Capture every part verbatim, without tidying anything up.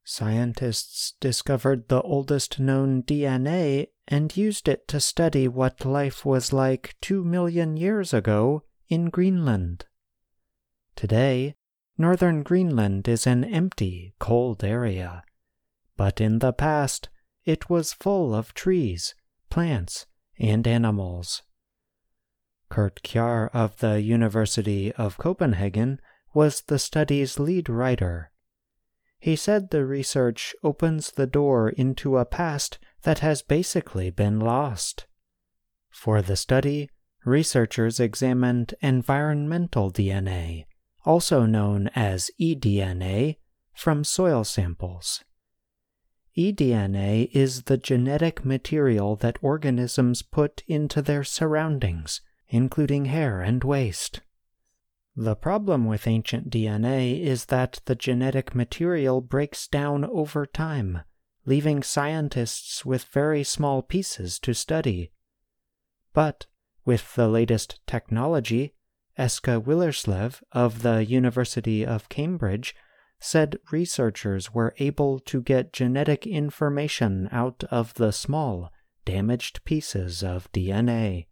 Scientists discovered the oldest known D N A and used it to study what life was like two million years ago in Greenland. Today, northern Greenland is an empty, cold area, but in the past it was full of trees, plants, and animals. Kurt Kjær of the University of Copenhagen was the study's lead writer. He said the research opens the door into a past that has basically been lost. For the study, researchers examined environmental D N A, also known as eDNA, from soil samples. eDNA is the genetic material that organisms put into their surroundings, including hair and waste. The problem with ancient D N A is that the genetic material breaks down over time, leaving scientists with very small pieces to study. But with the latest technology, Eske Willerslev of the University of Cambridge said researchers were able to get genetic information out of the small, damaged pieces of D N A.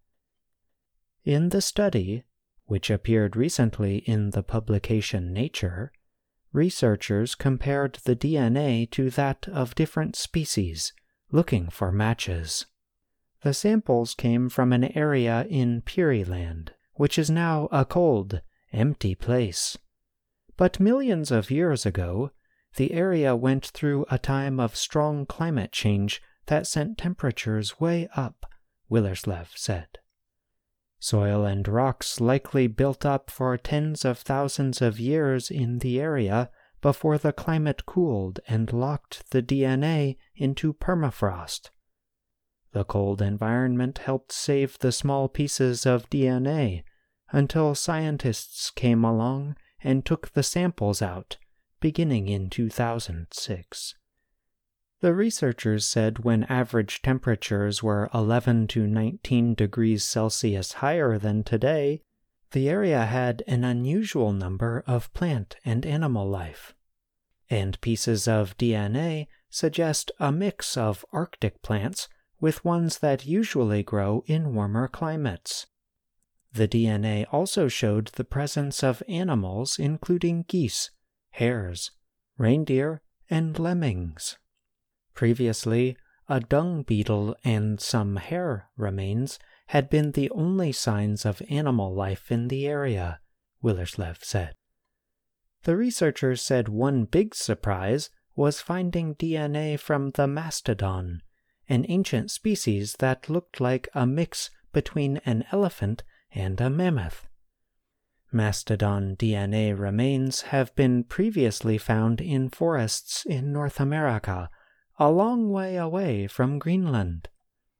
In the study, which appeared recently in the publication Nature, researchers compared the D N A to that of different species, looking for matches. The samples came from an area in Pearyland, which is now a cold, empty place. But millions of years ago, the area went through a time of strong climate change that sent temperatures way up, Willerslev said. Soil and rocks likely built up for tens of thousands of years in the area before the climate cooled and locked the D N A into permafrost. The cold environment helped save the small pieces of D N A until scientists came along and took the samples out, beginning in two thousand six. The researchers said when average temperatures were eleven to nineteen degrees Celsius higher than today, the area had an unusual number of plant and animal life. And pieces of D N A suggest a mix of Arctic plants with ones that usually grow in warmer climates. The D N A also showed the presence of animals including geese, hares, reindeer, and lemmings. Previously, a dung beetle and some hair remains had been the only signs of animal life in the area, Willerslev said. The researchers said one big surprise was finding D N A from the mastodon, an ancient species that looked like a mix between an elephant and a mammoth. Mastodon D N A remains have been previously found in forests in North America, a long way away from Greenland.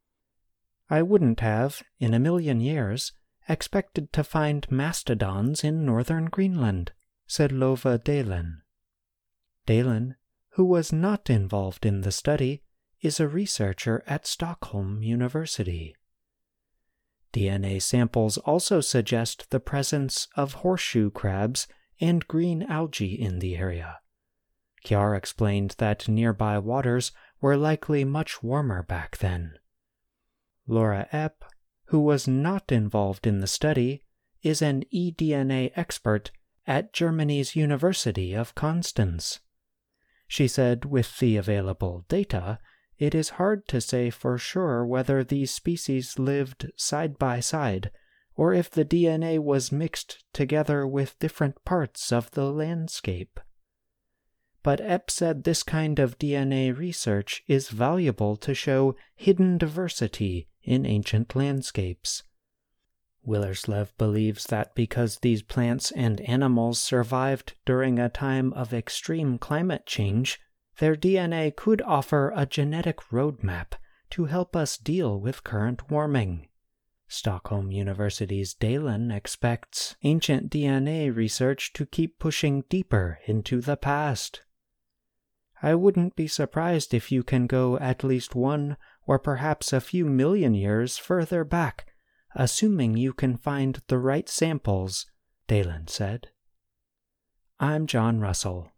I wouldn't have, in a million years, expected to find mastodons in northern Greenland, said Lova Dalen. Dalen, who was not involved in the study, is a researcher at Stockholm University. D N A samples also suggest the presence of horseshoe crabs and green algae in the area. Kjær explained that nearby waters were likely much warmer back then. Laura Epp, who was not involved in the study, is an eDNA expert at Germany's University of Konstanz. She said with the available data, it is hard to say for sure whether these species lived side by side, or if the D N A was mixed together with different parts of the landscape. But Epp said this kind of D N A research is valuable to show hidden diversity in ancient landscapes. Willerslev believes that because these plants and animals survived during a time of extreme climate change, their D N A could offer a genetic roadmap to help us deal with current warming. Stockholm University's Dalen expects ancient D N A research to keep pushing deeper into the past. I wouldn't be surprised if you can go at least one or perhaps a few million years further back, assuming you can find the right samples, Dalen said. I'm John Russell.